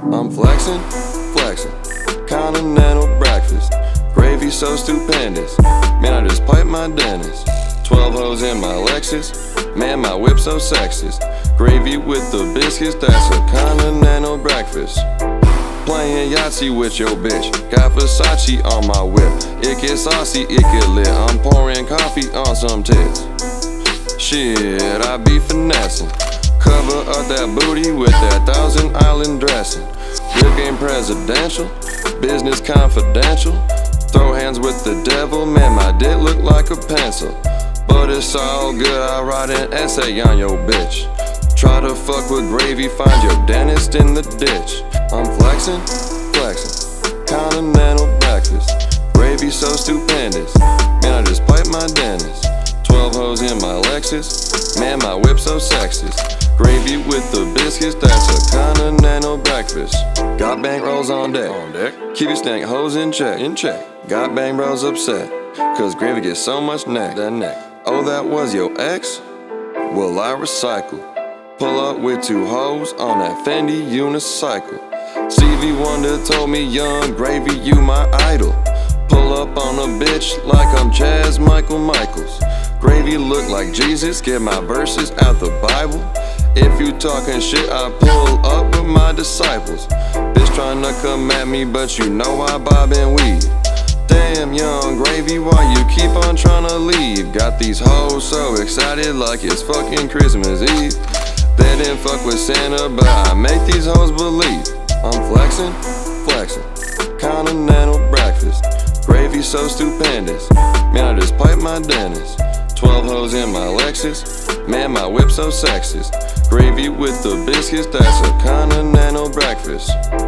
I'm flexing, flexing, continental breakfast. Gravy so stupendous, man, I just piped my dentist. 12 hoes in my Lexus, man, my whip so sexist. Gravy with the biscuits, that's a continental breakfast. Playing Yahtzee with your bitch, got Versace on my whip. It get saucy, it get lit, I'm pouring coffee on some tits. Shit, I be finessing, cover up that booty with that Thousand Island dressing. Whip game presidential, business confidential. Throw hands with the devil, man, my dick look like a pencil. But it's all good, I write an essay on your bitch. Try to fuck with gravy, find your dentist in the ditch. I'm flexing, flexing, continental breakfast. Gravy so stupendous, man, I just piped my dentist. 12 hoes in my Lexus, man, my whip so sexist. Gravy with the biscuits, that's a continental breakfast. Got bank rolls on deck, keep your stank hoes in check, Got bang bros upset, cause gravy gets so much neck, Oh, that was your ex? Well, I recycle. Pull up with 2 hoes on that Fendi unicycle. Stevie Wonder told me, young gravy, you my idol. Pull up on a bitch like I'm Chaz Michaels. Gravy look like Jesus, get my verses out the Bible. If you talking shit, I pull up with my disciples. Bitch tryna come at me, but you know I bob and weave. Damn, young gravy, why you keep on tryna leave? Got these hoes so excited like it's fucking Christmas Eve. They didn't fuck with Santa, but I make these hoes believe. I'm flexing, flexing, continental breakfast. Gravy so stupendous, man, I just piped my dentist. 12 hoes in my Lexus, man, my whip so sexist. Gravy with the biscuits, that's a continental breakfast.